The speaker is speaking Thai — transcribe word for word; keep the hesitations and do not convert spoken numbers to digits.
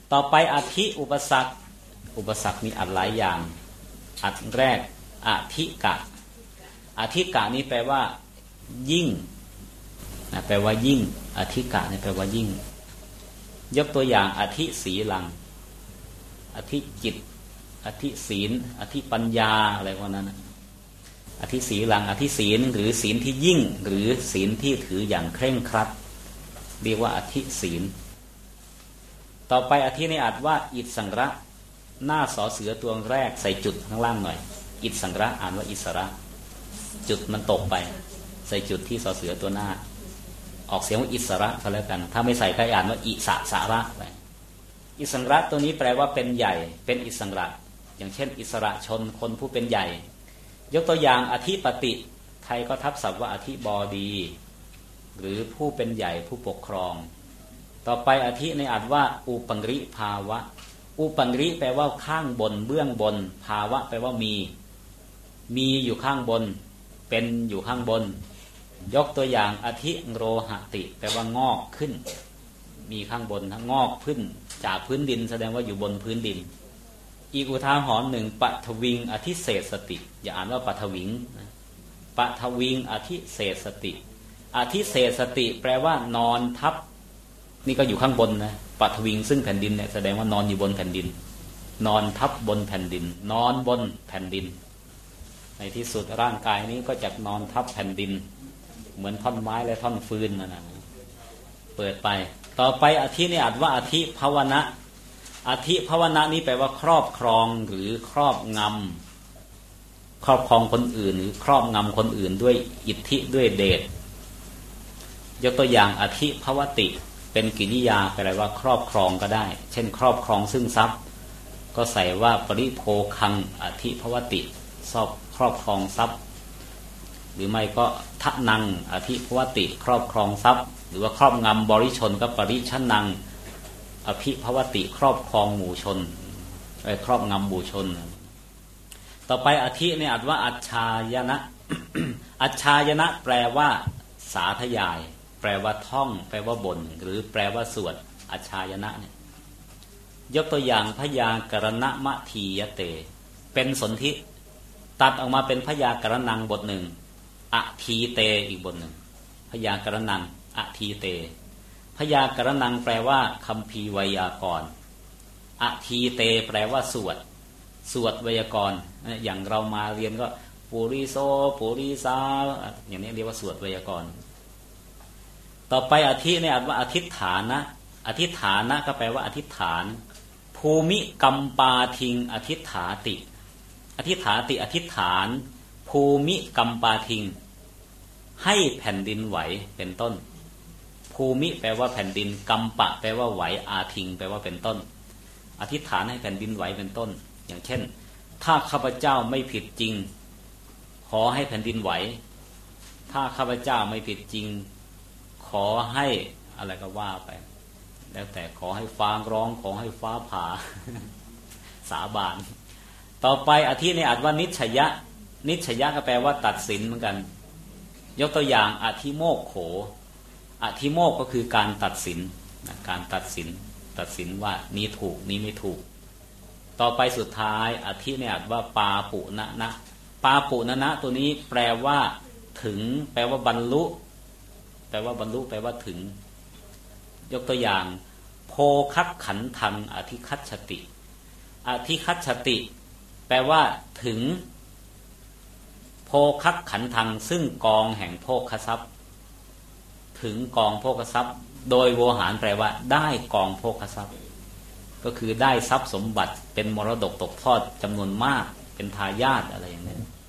ต่อไปอธิอุปสรรคอุปสรรคมีอัดหลายอย่างอัดแรกอธิกะอธิกะนี้แปลว่ายิ่งนะแปลว่ายิ่งอธิกะนี่แปลว่ายิ่งยกตัวอย่างอธิศีลังอธิจิตอธิศีลอธิปัญญาอะไรพวกนั้นนะอธิศีลังอธิศีลหรือศีลที่ยิ่งหรือศีลที่ถืออย่างเคร่งครัดเรียกว่าอธิศีลต่อไปอธิในอัดว่าอิสังระหน้าสอเสือตัวแรกใส่จุดข้างล่างหน่อยอิสังระอ่านว่าอิสระจุดมันตกไปใส่จุดที่สอเสือตัวหน้าออกเสียงว่าอิสระก็แล้วกันถ้าไม่ใส่ก็อ่านว่าอิสะสาระไปอิสังระตัวนี้แปลว่าเป็นใหญ่เป็นอิสังระอย่างเช่นอิสระชนคนผู้เป็นใหญ่ยกตัวอย่างอธิปติไทยก็ทับศัพท์ว่าอธิบดีหรือผู้เป็นใหญ่ผู้ปกครองต่อไปอธิในอัดว่าอุปังริภาวะอุปังริแปลว่าข้างบนเบื้องบนภาวะแปลว่ามีมีอยู่ข้างบนเป็นอยู่ข้างบนยกตัวอย่างอธิโรหติแปลว่างอกขึ้นมีข้างบนทั้งงอกขึ้นจากพื้นดินแสดงว่าอยู่บนพื้นดินอีกอุทาหรณ์หนึ่งปฐวิงอธิเศษสติอย่าอ่านว่าปฐวิงปฐวิงอธิเศษสติอธิเศษสติแปลว่านอนทับนี่ก็อยู่ข้างบนนะปฐวิงซึ่งแผ่นดินเนี่ยแสดงว่านอนอยู่บนแผ่นดินนอนทับบนแผ่นดินนอนบนแผ่นดินในที่สุดร่างกายนี้ก็จะนอนทับแผ่นดินเหมือนท่อนไม้และท่อนฟืนนั่นนะเปิดไปต่อไปอธินี่อาจว่าอธิภาวนะอธิภาวนะนี้แปลว่าครอบครองหรือครอบงำครอบครองคนอื่นหรือครอบงำคนอื่นด้วยอิทธิด้วยเดชยกตัวอย่างอธิภวติเป็นกริยาแปลว่าครอบครองก็ได้เช่นครอบครองซึ่งทรัพย์ก็ใส่ว่าปริโภคังอธิภวติชอบครอบครองทรัพย์หรือไม่ก็ทะนังอธิภวติครอบครองทรัพย์หรือว่าครอบงำบริชนก็ปริชนังอภิภวติครอบครองหมู่ชนครอบงำหมู่ชนต่อไปอธิเนี่ยอัดว่าอัจฉายนะ อัจฉายนะแปลว่าสาธยายแปลว่าท่องแปลว่าบ่นหรือแปลว่าสวดอัจฉายนะเนี่ยยกตัวอย่างพยากรณมะทียเตเป็นสนธิตัดออกมาเป็นพยากรณังบทหนึ่งอทีเตอีกบทหนึ่งพยากรณังอทีเตพยากรณังแปลว่าคัมภีร์ไวยากรณ์อทีเตแปลว่าสวดสวดไวยากรณ์อย่างเรามาเรียนก็ปุริโสปุริสาอย่างนี้เรียกว่าสวดไวยากรณ์ต่อไปอธิเนี่ยว่าอธิษฐานะอธิษฐานะก็แปลว่าอธิษฐานภูมิกัมปาทิงอธิษฐาติอธิษฐาติอธิษฐานภูมิกัมปาทิงให้แผ่นดินไหวเป็นต้นภูมิแปลว่าแผ่นดินกัมปะแปลว่าไหวอาทิงแปลว่าเป็นต้นอธิษฐานให้แผ่นดินไหวเป็นต้นอย่างเช่นถ้าข้าพเจ้าไม่ผิดจริงขอให้แผ่นดินไหวถ้าข้าพเจ้าไม่ผิดจริงขอให้อะไรก็ว่าไปแล้วแต่ขอให้ฟ้าร้องขอให้ฟ้าผ่า สาบานต่อไปอธิในอัดว่านิชยะนิชยะก็แปลว่าตัดสินเหมือนกันยกตัวอย่างอธิโมกโขอธิโมกก็คือการตัดสินการตัดสินตัดสินว่านี้ถูกนี้ไม่ถูกต่อไปสุดท้ายอธิในอัดว่าปาปุณนะปาปุณนะตัวนี้แปลว่าถึงแปลว่าบรรลุแปลว่าบรรลุแปลว่าถึงยกตัวอย่างโพคัคขันธังอธิคัจฉติอธิคัจฉติแปลว่าถึงโพคัคขันธังซึ่งกองแห่งโภคทรัพย์ถึงกองโภคทรัพย์โดยโวหารแปลว่าได้กองโภคทรัพย์ก็คือได้ทรัพย์สมบัติเป็นมรดกตกทอดจำนวนมากเป็นทายาทอะไรอย่างนี้